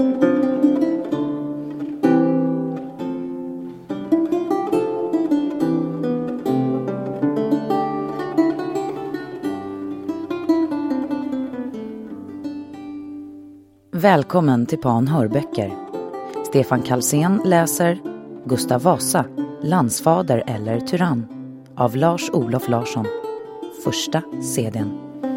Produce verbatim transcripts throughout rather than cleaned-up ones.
Välkommen till Pan Hörböcker. Stefan Kalsén läser Gustav Vasa, landsfader eller tyrann av Lars-Olof Larsson. Första C D:n.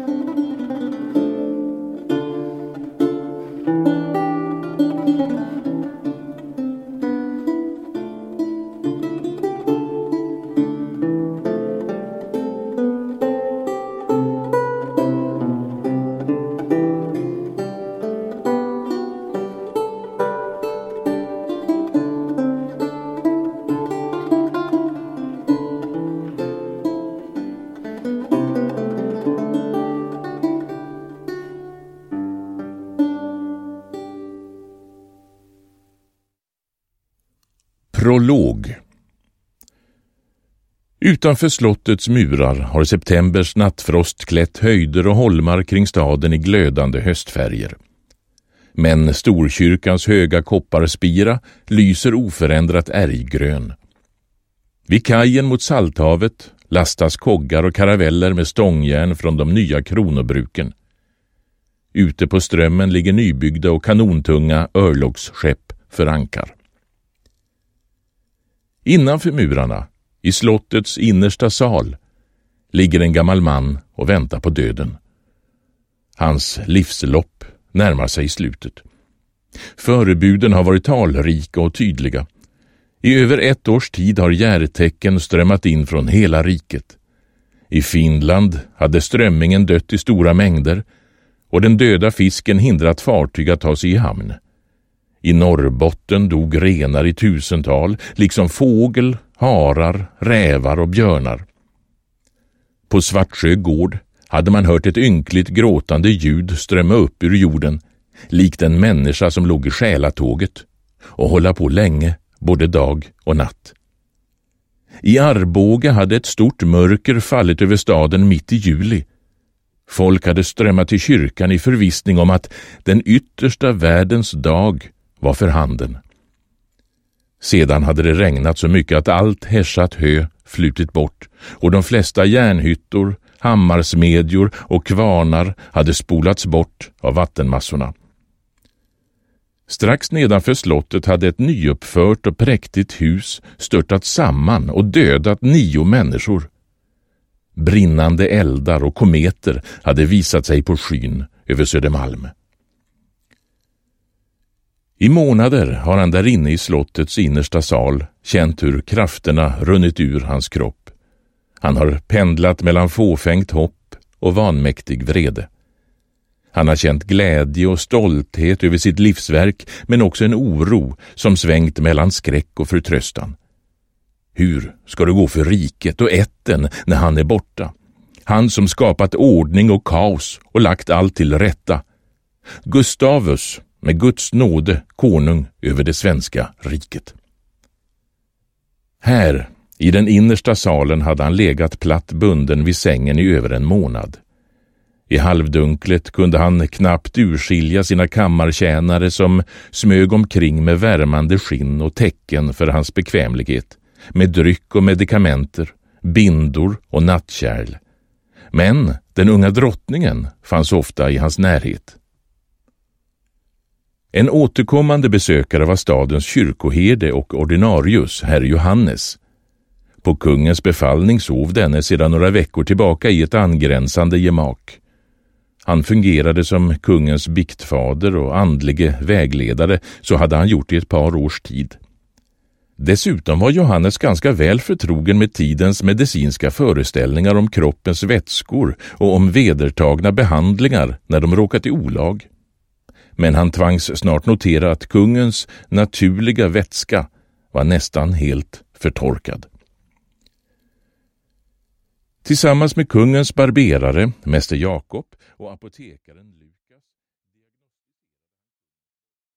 Prolog. Utanför slottets murar har septembers nattfrost klätt höjder och holmar kring staden i glödande höstfärger. Men Storkyrkans höga kopparspira lyser oförändrat ärggrön. Vid kajen mot Salthavet lastas koggar och karaveller med stångjärn från de nya kronobruken. Ute på strömmen ligger nybyggda och kanontunga örlogsskepp för ankar. Innanför murarna, i slottets innersta sal, ligger en gammal man och väntar på döden. Hans livslopp närmar sig slutet. Förebuden har varit talrika och tydliga. I över ett års tid har järtecken strömmat in från hela riket. I Finland hade strömmingen dött i stora mängder och den döda fisken hindrat fartyg att ta sig i hamn. I Norrbotten dog renar i tusental, liksom fågel, harar, rävar och björnar. På Svartsjö gård hade man hört ett ynkligt gråtande ljud strömma upp ur jorden, likt en människa som låg i själatåget, och hålla på länge, både dag och natt. I Arboga hade ett stort mörker fallit över staden mitt i juli. Folk hade strömmat till kyrkan i förvissning om att den yttersta världens dag var för handen. Sedan hade det regnat så mycket att allt hässat hö flutit bort och de flesta järnhyttor, hammarsmedjor och kvarnar hade spolats bort av vattenmassorna. Strax nedanför slottet hade ett nyuppfört och präktigt hus störtat samman och dödat nio människor. Brinnande eldar och kometer hade visat sig på skyn över Södermalm. I månader har han där inne i slottets innersta sal känt hur krafterna runnit ur hans kropp. Han har pendlat mellan fåfängt hopp och vanmäktig vrede. Han har känt glädje och stolthet över sitt livsverk, men också en oro som svängt mellan skräck och förtröstan. Hur ska det gå för riket och ätten när han är borta? Han som skapat ordning och kaos och lagt allt till rätta. Gustavus, med Guds nåde, konung över det svenska riket. Här, i den innersta salen, hade han legat platt bunden vid sängen i över en månad. I halvdunklet kunde han knappt urskilja sina kammartjänare som smög omkring med värmande skinn och tecken för hans bekvämlighet, med dryck och medikamenter, bindor och nattkärl. Men den unga drottningen fanns ofta i hans närhet. En återkommande besökare var stadens kyrkoherde och ordinarius, herr Johannes. På kungens befallning sov denne sedan några veckor tillbaka i ett angränsande gemak. Han fungerade som kungens biktfader och andlige vägledare, så hade han gjort i ett par års tid. Dessutom var Johannes ganska väl förtrogen med tidens medicinska föreställningar om kroppens vätskor och om vedertagna behandlingar när de råkat i olag. Men han tvangs snart notera att kungens naturliga vätska var nästan helt förtorkad. Tillsammans med kungens barberare, mäster Jakob, och apotekaren